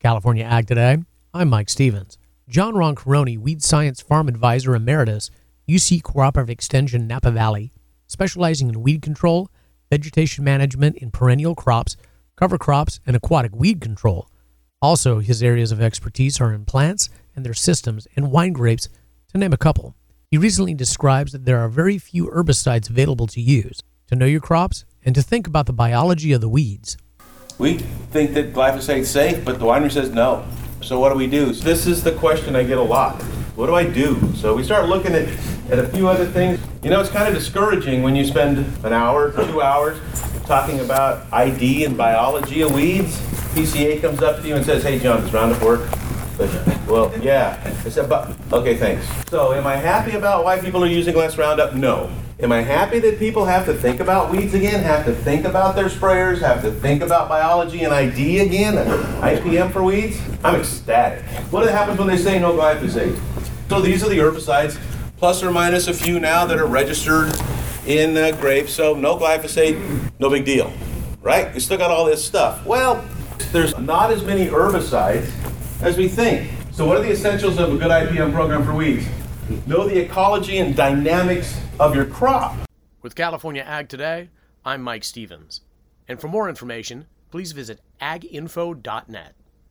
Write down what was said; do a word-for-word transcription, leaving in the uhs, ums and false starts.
California Ag Today, I'm Mike Stevens. John Roncaroni, Weed Science Farm Advisor Emeritus, U C Cooperative Extension, Napa Valley, specializing in weed control, vegetation management in perennial crops, cover crops, and aquatic weed control. Also, his areas of expertise are in plants and their systems and wine grapes, to name a couple. He recently describes that there are very few herbicides available to use, to know your crops, and to think about the biology of the weeds. We think that glyphosate's safe, but the winery says no. So what do we do? This is the question I get a lot. What do I do? So we start looking at, at a few other things. You know, it's kind of discouraging when you spend an hour, two hours talking about I D and biology of weeds. P C A comes up to you and says, hey, John, does Roundup work? But, well, yeah. I said, but, okay, thanks. So am I happy about why people are using less Roundup? No. Am I happy that people have to think about weeds again, have to think about their sprayers, have to think about biology and I D again, I P M for weeds? I'm ecstatic. What happens when they say no glyphosate? So these are the herbicides, plus or minus a few now that are registered in uh, grapes, so no glyphosate, no big deal, right? You still got all this stuff. Well, there's not as many herbicides as we think. So what are the essentials of a good I P M program for weeds? Know the ecology and dynamics of your crop. With California Ag Today, I'm Mike Stevens. And for more information, please visit ag info dot net.